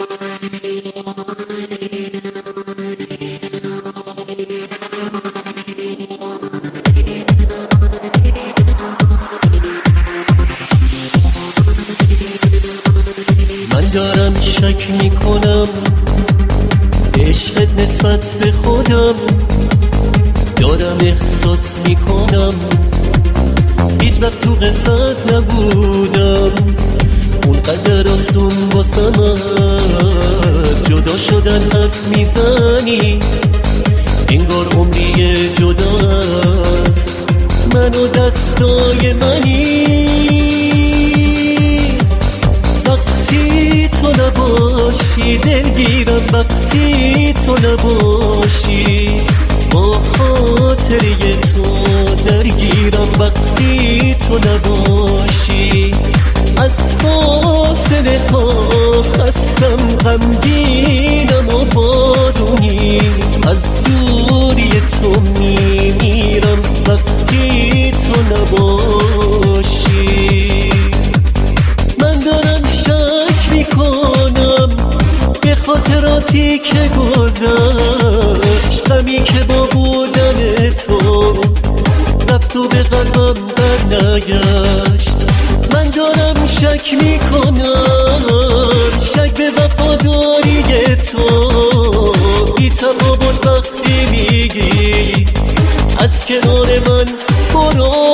دارم شک میکنم عشقت نسبت به خودم، دارم احساس میکنم هیچ وقت تو قصت نبودم، اونقدر آسون واسم از جدا شدن حرف میزنی، انگار عمری جداست من و دستای منی. وقتی تو نباشی دلگیرم، وقتی تو نباشی با خاطره تو درگیرم، وقتی تو نباشی از فاصله ها خستم، غمگینم و بارونی از دوری تو میمیرم، وقتی تو نباشی. من دارم شک میکنم به خاطراتی که گذشت، غمی که با بودن تو رفت و به قلبم برنگشت. من دارم شک میکنم، شک به وفاداری تو بی تفاوت وقتی میگی از کنار من برو.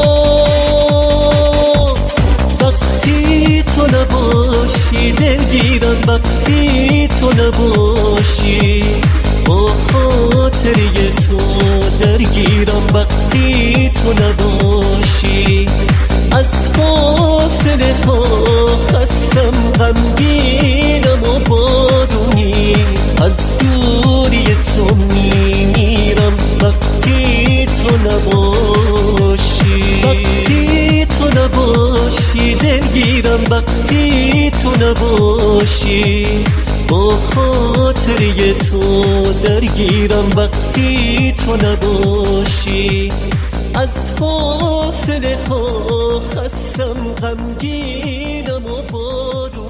وقتی تو نباشی دلگیرم، وقتی تو نباشی با خاطره تو درگیرم، وقتی تو نباشی از فاصله ها خستم، غمگینم و بارونی از دوری تو میمیرم، وقتی تو نباشی. وقتی تو نباشی دلگیرم، وقتی تو نباشی با خاطره تو درگیرم، وقتی تو نباشی از فاصله ها خستم، غمگینم و بارونی